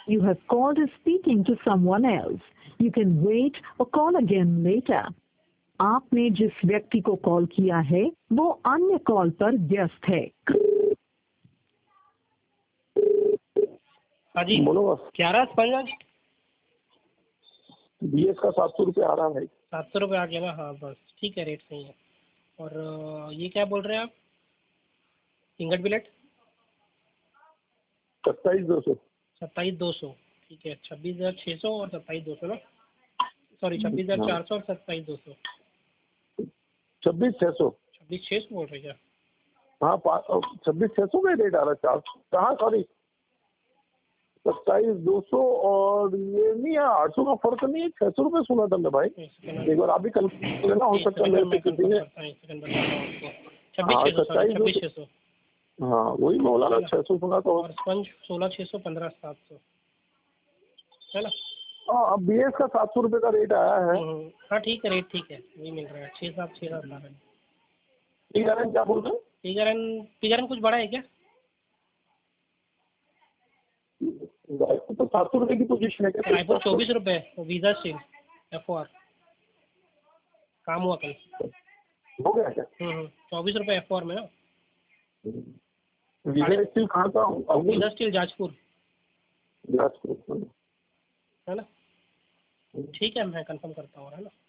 You have called is speaking to someone else. You can wait or call again later. आपने जिस व्यक्ति को call किया है वो अन्य कॉल पर व्यस्त है। हाँ जी बोलो बस। क्या रहा स्पंज? BS का 700 रुपये आ रहा है। 700 रुपये आ गया ना? हाँ बस ठीक है, रेट सही है। और ये क्या बोल रहे हैं आप? Ingot bill rate 27,200। 27,200 ठीक है। 26,600 और 27,200 ना? सॉरी 26,400 और 27,200। 26,600। 26,600 बोल रहे क्या? हाँ 26,600 का रेट आ रहा है। 400 कहाँ, सॉरी 27,200 और ये नहीं है, 800 का फर्क नहीं है। 600 रुपये सुना था मैं भाई। एक बार आप भी कल लेना, हो सकता है मेरे से किसी ने। 26,600 हाँ वही बोला ना, 600 सुना तो। और स्पंज 16,600 15,700 है ना? हाँ अब BS का 700 रुपये का रेट आया है। हाँ ठीक है, रेट ठीक है, वही मिल रहा है। 6,700 क्या बोल रहे हैं? टीगरन कुछ बड़ा है क्या? तो 700 रुपये की पोजीशन है क्या? रायपुर 24 रुपये वीजा स्टील FOR काम हुआ कल। हो गया क्या? 24 रुपये FOR में ना। वीजा स्टील कहाँ का? वीजा स्टील जाजपुर जाजपुर है ना? ठीक है, मैं कंफर्म करता हूँ, है ना?